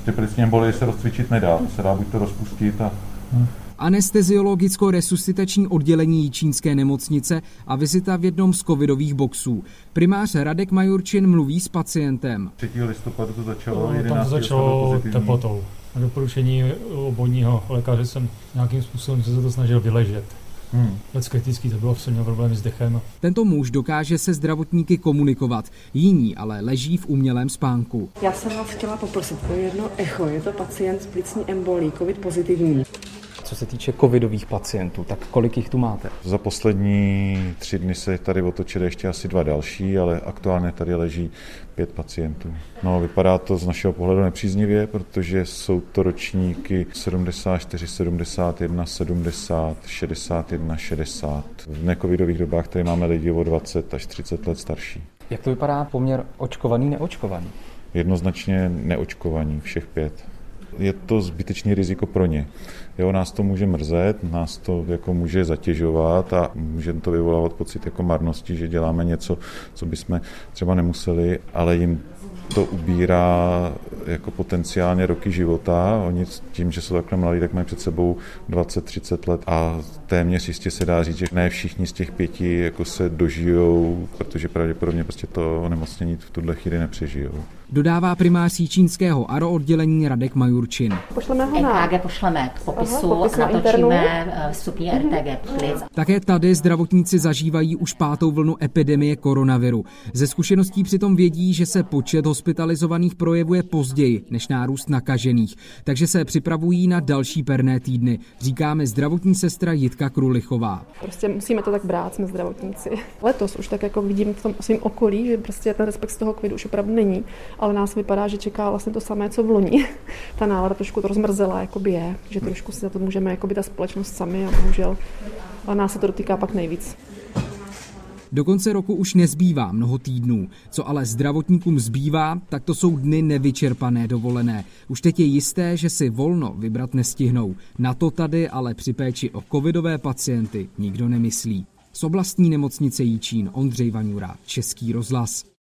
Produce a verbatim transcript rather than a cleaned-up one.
Ty plicní embolie se rozcvičit nedá, to se dá buď to rozpustit a... Hm. Anesteziologicko-resuscitační oddělení Jičínské nemocnice a vizita v jednom z covidových boxů. Primář Radek Majurčin mluví s pacientem. třetího listopadu to začalo, no, tam to začalo teplotou. Na doporučení obvodního lékaře jsem nějakým způsobem se to snažil vyležet. Hmm. Lec kritický, to bylo, jsem měl problém s dechem. Tento muž dokáže se zdravotníky komunikovat, jiní ale leží v umělém spánku. Já jsem vás chtěla poprosit o jedno echo, je to pacient s plicní embolí, covid pozitivní. Co se týče covidových pacientů, tak kolik jich tu máte? Za poslední tři dny se tady otočily ještě asi dva další, ale aktuálně tady leží pět pacientů. No, vypadá to z našeho pohledu nepříznivě, protože jsou to ročníky sedmdesát čtyři, sedmdesát jedna, sedmdesát, šedesát jedna, šedesát. V necovidových dobách tady máme lidi o dvacet až třicet let starší. Jak to vypadá poměr očkovaný, neočkovaný? Jednoznačně neočkovaní, všech pět. Je to zbytečný riziko pro ně. Jo, nás to může mrzet, nás to jako může zatěžovat a může to vyvolávat pocit jako marnosti, že děláme něco, co bychom třeba nemuseli, ale jim to ubírá jako potenciálně roky života. Oni tím, že jsou takhle mladí, tak mají před sebou dvacet třicet let a téměř jistě se dá říct, že ne všichni z těch pěti jako se dožijou, protože pravděpodobně prostě to onemocnění v tuhle chvíli nepřežijou. Dodává primář jičínského A R O oddělení Radek Majurčin. Pošleme ho na... E K G pošleme k popisu, Aha, popis a natočíme vstupní R T G plic. Také tady zdravotníci zažívají už pátou vlnu epidemie koronaviru. Ze zkušeností přitom vědí, že se počet hospitalizovaných projevuje později než nárůst nakažených, takže se připravují na další perné týdny, říkáme zdravotní sestra Jitka Krulichová. Prostě musíme to tak brát, jsme zdravotníci. Letos už tak jako vidím v tom svém okolí, že prostě ten respekt z toho covidu už opravdu není, ale nás vypadá, že čeká vlastně to samé, co v loni. Ta nálada trošku to rozmrzela, jakoby je, že trošku si za to můžeme jakoby ta společnost sami a bohužel, ale nás se to dotýká pak nejvíc. Do konce roku už nezbývá mnoho týdnů. Co ale zdravotníkům zbývá, tak to jsou dny nevyčerpané dovolené. Už teď je jisté, že si volno vybrat nestihnou. Na to tady ale při péči o covidové pacienty nikdo nemyslí. Z oblastní nemocnice Jičín Ondřej Vaňura, Český rozhlas.